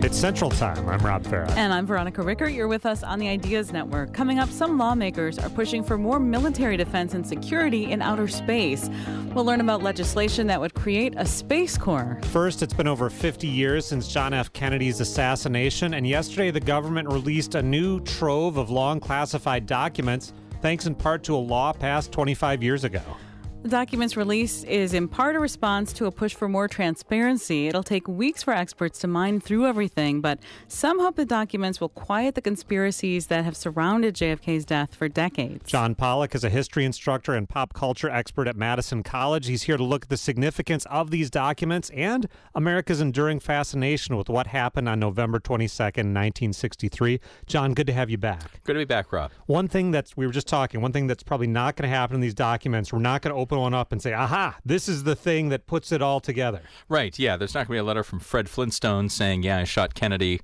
It's Central Time. I'm Rob Farah. And I'm Veronica Rickert. You're with us on the Ideas Network. Coming up, some lawmakers are pushing for more military defense and security in outer space. We'll learn about legislation that would create a Space Corps. First, it's been over 50 years since John F. Kennedy's assassination, and yesterday the government released a new trove of long classified documents, thanks in part to a law passed 25 years ago. The documents release is in part a response to a push for more transparency. It'll take weeks for experts to mine through everything, but some hope the documents will quiet the conspiracies that have surrounded JFK's death for decades. John Pollock is a history instructor and pop culture expert at Madison College. He's here to look at the significance of these documents and America's enduring fascination with what happened on November 22nd, 1963. John, good to have you back. Good to be back, Rob. One thing that's probably not going to happen in these documents, we're not going to open one up and say, aha, this is the thing that puts it all together. Right, yeah. There's not going to be a letter from Fred Flintstone saying, yeah, I shot Kennedy.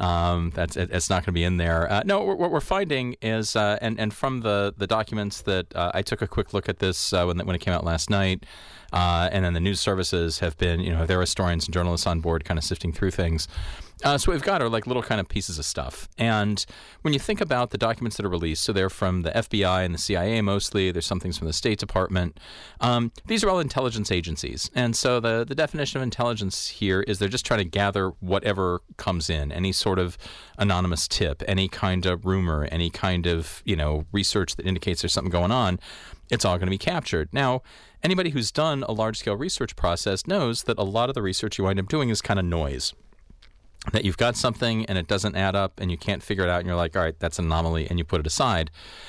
It's not going to be in there. No, what we're finding is, and from the documents that I took a quick look at this when it came out last night, and then the news services have been, their historians and journalists on board kind of sifting through things. So what we've got are like little kind of pieces of stuff. And when you think about the documents that are released, so they're from the FBI and the CIA mostly, there's some things from the State Department. These are all intelligence agencies. And so the definition of intelligence here is they're just trying to gather whatever comes in, any sort of anonymous tip, any kind of rumor, any kind of, research that indicates there's something going on. It's all going to be captured. Now, anybody who's done a large-scale research process knows that a lot of the research you wind up doing is kind of noise. That you've got something and it doesn't add up and you can't figure it out and you're like, all right, that's an anomaly, and you put it aside.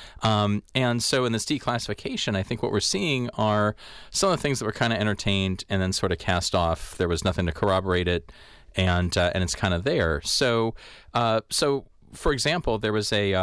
And so in this declassification, I think what we're seeing are some of the things that were kind of entertained and then sort of cast off. There was nothing to corroborate it, and it's kind of there. So for example, there was a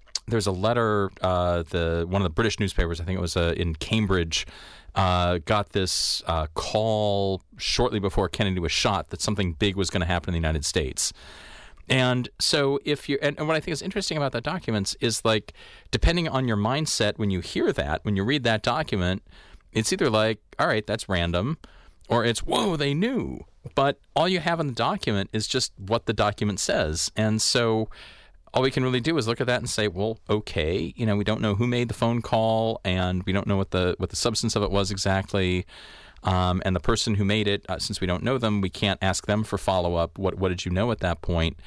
letter, one of the British newspapers, I think it was in Cambridge, got this call shortly before Kennedy was shot that something big was going to happen in the United States. And so and what I think is interesting about that document is, like, depending on your mindset when you hear that, when you read that document, it's either like, all right, that's random, or it's, whoa, they knew. But all you have in the document is just what the document says. And so all we can really do is look at that and say, well, okay, we don't know who made the phone call, and we don't know what the substance of it was exactly. And the person who made it, since we don't know them, we can't ask them for follow-up. What did you know at that point?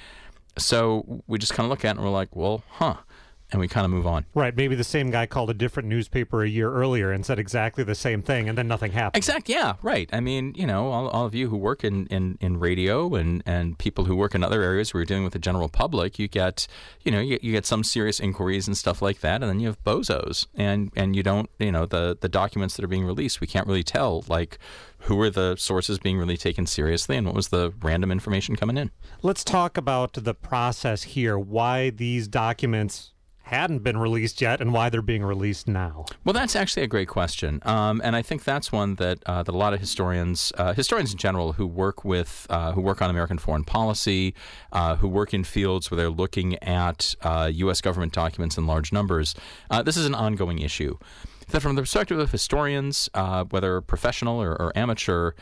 So we just kind of look at it and we're like, well, and we kind of move on. Right. Maybe the same guy called a different newspaper a year earlier and said exactly the same thing, and then nothing happened. Exactly. Yeah. Right. I mean, all of you who work in radio and people who work in other areas where you're dealing with the general public, you get, you get some serious inquiries and stuff like that, and then you have bozos, and you don't, the documents that are being released, we can't really tell, like, who are the sources being really taken seriously and what was the random information coming in. Let's talk about the process here, why these documents hadn't been released yet and why they're being released now. Well, that's actually a great question, and I think that's one that a lot of historians in general who work on American foreign policy, who work in fields where they're looking at U.S. government documents in large numbers, this is an ongoing issue. That from the perspective of historians, whether professional or amateur,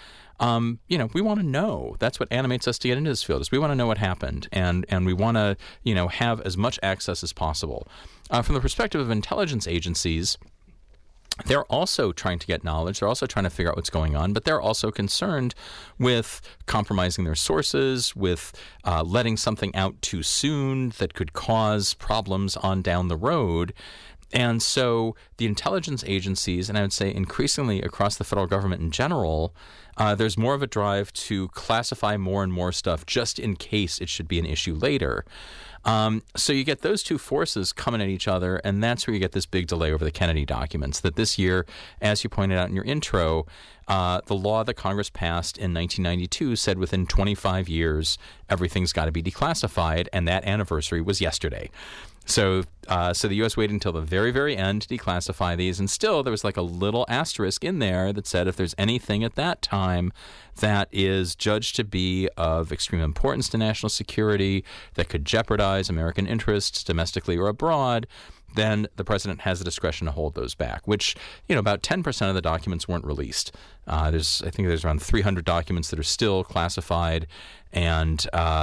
we want to know. That's what animates us to get into this field, is we want to know what happened, and we want to, have as much access as possible. From the perspective of intelligence agencies, they're also trying to get knowledge. They're also trying to figure out what's going on, but they're also concerned with compromising their sources, with letting something out too soon that could cause problems on down the road. And so the intelligence agencies, and I would say increasingly across the federal government in general, there's more of a drive to classify more and more stuff just in case it should be an issue later. So you get those two forces coming at each other, and that's where you get this big delay over the Kennedy documents. That this year, as you pointed out in your intro, the law that Congress passed in 1992 said within 25 years, everything's got to be declassified, and that anniversary was yesterday. So the U.S. waited until the very, very end to declassify these, and still there was like a little asterisk in there that said if there's anything at that time that is judged to be of extreme importance to national security, that could jeopardize American interests domestically or abroad, then the president has the discretion to hold those back, which, about 10% of the documents weren't released. I think there's around 300 documents that are still classified, and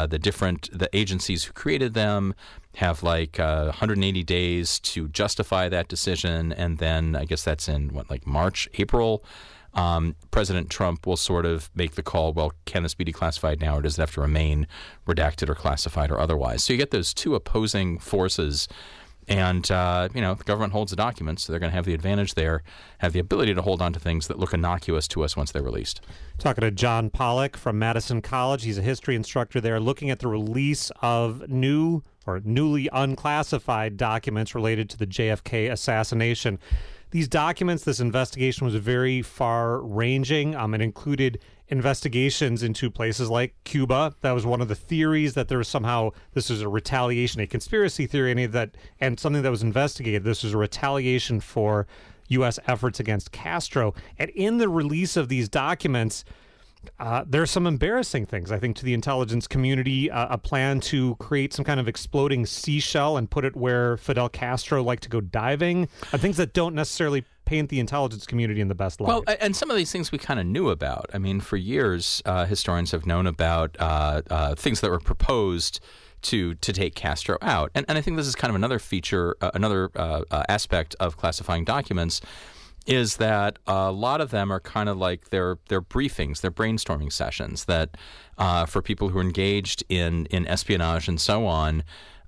the agencies who created them have 180 days to justify that decision, and then I guess that's in March, April. President Trump will sort of make the call, well, can this be declassified now, or does it have to remain redacted or classified or otherwise? So you get those two opposing forces, and the government holds the documents, so they're going to have the advantage there, have the ability to hold on to things that look innocuous to us once they're released. Talking to John Pollock from Madison College. He's a history instructor there, looking at the release of newly unclassified documents related to the JFK assassination. These documents, this investigation was very far-ranging. It included investigations into places like Cuba. That was one of the theories, that there was somehow, this was a retaliation, a conspiracy theory, and something that was investigated. This was a retaliation for U.S. efforts against Castro. And in the release of these documents, there are some embarrassing things, I think, to the intelligence community. A plan to create some kind of exploding seashell and put it where Fidel Castro liked to go diving, things that don't necessarily paint the intelligence community in the best light. Well, and some of these things we kind of knew about. I mean, for years, historians have known about things that were proposed to take Castro out. And I think this is kind of another feature, another aspect of classifying documents, is that a lot of them are kind of like their briefings, their brainstorming sessions that for people who are engaged in espionage and so on,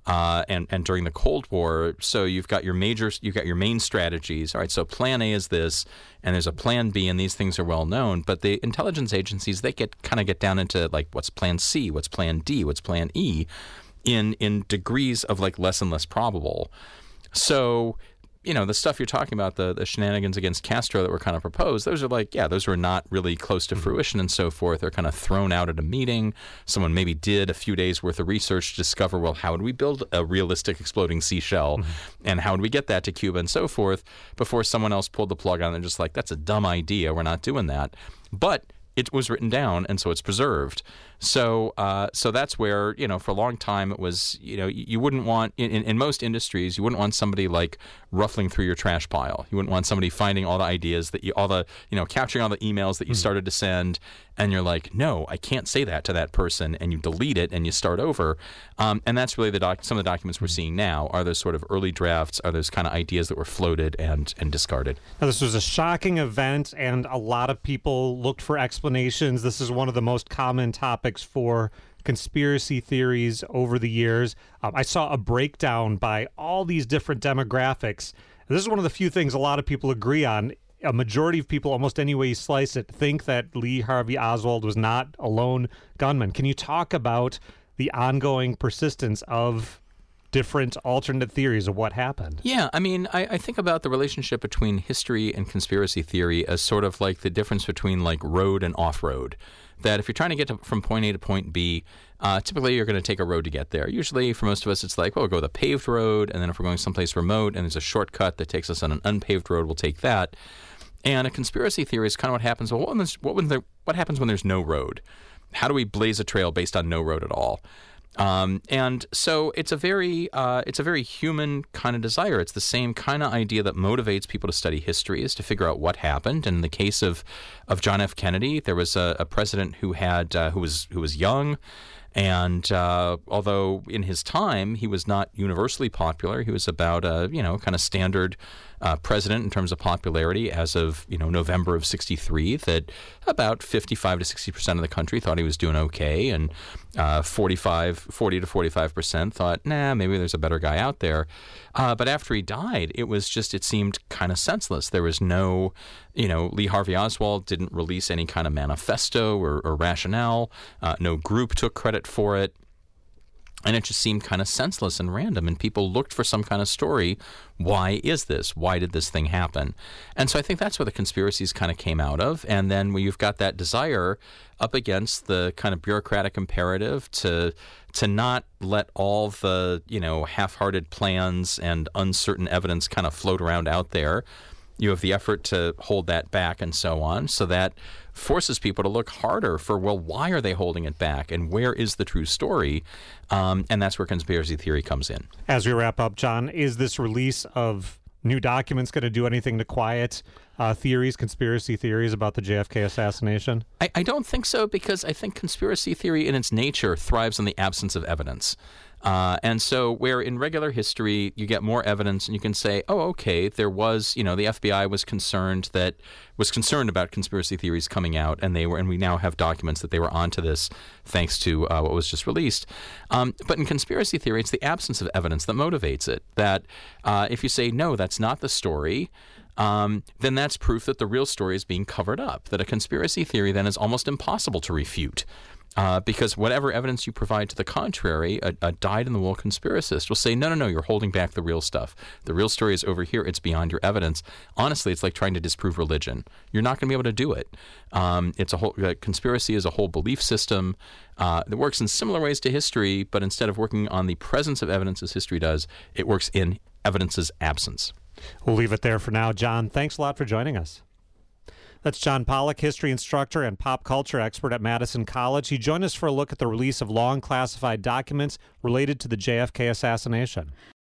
and during the Cold War. So you've got your main strategies. All right, so plan A is this, and there's a plan B, and these things are well known. But the intelligence agencies, they get down into what's plan C, what's plan D, what's plan E, in degrees of less and less probable. So the stuff you're talking about, the shenanigans against Castro that were kind of proposed, those are those were not really close to fruition and so forth. They're kind of thrown out at a meeting. Someone maybe did a few days worth of research to discover, well, how would we build a realistic exploding seashell, and how would we get that to Cuba and so forth, before someone else pulled the plug on it and just that's a dumb idea. We're not doing that. But it was written down, and so it's preserved. So that's where, for a long time it was, you wouldn't want, in most industries, you wouldn't want somebody ruffling through your trash pile. You wouldn't want somebody finding all the ideas that capturing all the emails that you started to send, and you're like, no, I can't say that to that person, and you delete it and you start over. And that's really some of the documents we're seeing now are those sort of early drafts, are those kind of ideas that were floated and discarded. Now, this was a shocking event, and a lot of people looked for explanations. This is one of the most common topics for conspiracy theories over the years. I saw a breakdown by all these different demographics. This is one of the few things a lot of people agree on. A majority of people, almost any way you slice it, think that Lee Harvey Oswald was not a lone gunman. Can you talk about the ongoing persistence of different alternate theories of what happened? Yeah, I mean, I think about the relationship between history and conspiracy theory as sort of like the difference between road and off-road. That if you're trying to get from point A to point B, typically you're going to take a road to get there. Usually for most of us it's we'll go the paved road, and then if we're going someplace remote and there's a shortcut that takes us on an unpaved road, we'll take that. And a conspiracy theory is kind of what happens. Well, what happens when there's no road? How do we blaze a trail based on no road at all? And so it's a very human kind of desire. It's the same kind of idea that motivates people to study history, is to figure out what happened. And in the case of John F. Kennedy, there was a president who was young, and although in his time he was not universally popular, he was about a kind of standard president in terms of popularity as of November of '63. That about 55 to 60% of the country thought he was doing okay, and 40 to 45% thought, nah, maybe there's a better guy out there. But after he died, it seemed kind of senseless. There was no, Lee Harvey Oswald didn't release any kind of manifesto or rationale. No group took credit for it. And it just seemed kind of senseless and random, and people looked for some kind of story. Why is this? Why did this thing happen? And so I think that's where the conspiracies kind of came out of. And then when you've got that desire up against the kind of bureaucratic imperative to not let all the half-hearted plans and uncertain evidence kind of float around out there, You have the effort to hold that back and so on. So that forces people to look harder for, well, why are they holding it back and where is the true story? And that's where conspiracy theory comes in. As we wrap up, John, is this release of new documents going to do anything to quiet conspiracy theories about the JFK assassination? I don't think so, because I think conspiracy theory in its nature thrives on the absence of evidence. And so where in regular history you get more evidence and you can say, oh, okay, there was, the FBI was concerned about conspiracy theories coming out, and we now have documents that they were onto this thanks to what was just released. But in conspiracy theory, it's the absence of evidence that motivates it. That if you say, no, that's not the story, then that's proof that the real story is being covered up, that a conspiracy theory then is almost impossible to refute. Because whatever evidence you provide to the contrary, a dyed-in-the-wool conspiracist will say, no, you're holding back the real stuff. The real story is over here. It's beyond your evidence. Honestly, it's like trying to disprove religion. You're not going to be able to do it. Conspiracy is a whole belief system that works in similar ways to history, but instead of working on the presence of evidence as history does, it works in evidence's absence. We'll leave it there for now. John, thanks a lot for joining us. That's John Pollock, history instructor and pop culture expert at Madison College. He joined us for a look at the release of long classified documents related to the JFK assassination.